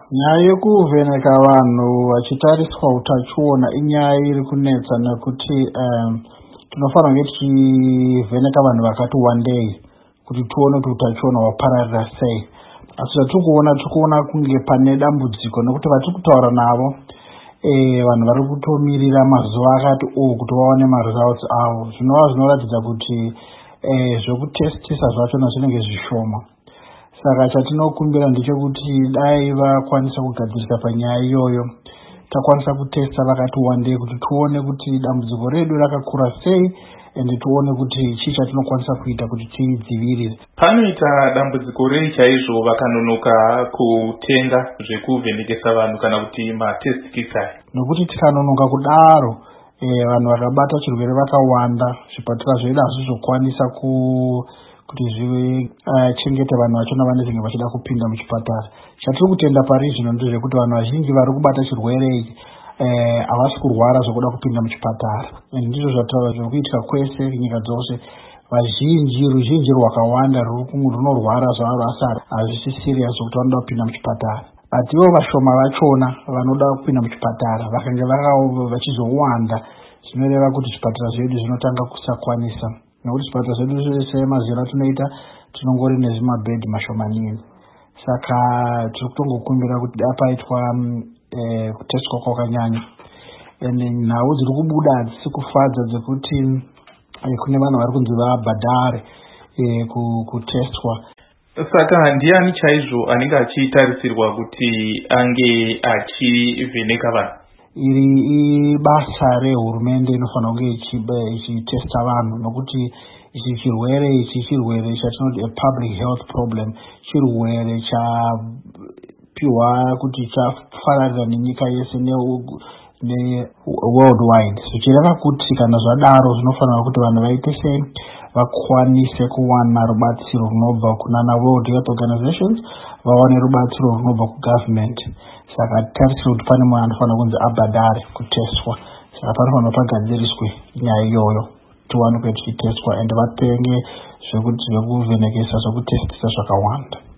Nyaya yekuvheneka vanhu vachitariswa utachiona inyaya iri kunetsa nekuti tinofanira kunge tichivheneka vanhu vakati wandei kuti tione kuti utachiona hwapararira sei. Asi tirikuona kunge pane dambudziko nekuti vatiri kutaura navo vanhu vari kutomirira mazuva akati kuti vaone maresults avo. Zvinova zvinoratidza kuti zvekutestisa zvachona zvinenge zvishoma. Saka chatinokumbira ndechekuti dai vakwanisa kugadzirisa panyaya iyoyo takwanisa kutesta vakati wandei kuti tione kuti dambudziko redu rakakura sei ende tione kuti chii chatinokwanisa kuita kuti tidzivirire. Panoita dambudziko rei chaizvo vakanonoka kutenga zvekuvhenekesa vanhu kana kuti matest kits aya? Nokuti tikanonoka kudaro vanhu vakabata chirwere vakawanda, zvipatara zvedu hazvizokwanisa kuti zvichengete vanhu vachona vanenge vachida kupinda muchipatara. Chatiri kutenda pari zvino ndezvekuti vanhu vazhinji vari kubata chirwere ichi havasi kurwara zvokuda kupinda muchipatara. Ndizvo zvataura zvokuitika kwese nyika dzose. Ruzhinji rwakawanda runorwara zvaro asi hazvisi serious zvokuti vanoda kupinda muchipatara. But ivo vashoma vachona vanoda kupinda muchipatara vakange vachizowanda, zvinoreva kuti zvipatara zvedu zvinotanga kusakwanisa. Nokuti zvipatara zvedu zvese mazera tunoita tinongori nezvimabhedhi mashomanini. Saka tiri kutongokumbira kuti apaitwa kuteswa kwakanyanya. Nhau dziri kubuda hadzisi kufadza dzekuti kune vanhu vari kunzi vabhadhare kutestwa. Saka ndiani chaizvo anenge achitarisirwa kuti ange achivheneka vanhu? Iri ibasa rehurumende inofanira kunge ichitesta vanhu, nokuti ichi chirwere chatinoti a public health problem, chirwere chapiwa kuti chafararira nenyika yese worldwide. Zvichireva kuti kana zvadaro zvinofanira kuti vanhu vaite sei, vakwanise kuwana rubatsiro runobva kunana World Health Organizations, vawane rubatsiro runobva kugovernment. Saka tarisira kuti pane munhu anofanira kunzi abhadhare kuteswa. Saka panofanira pagadziriswe nyaya iyoyo tiwanikwe tichiteswa ende vatenge zvekuvhenekesa zvekutestisa zvakawanda.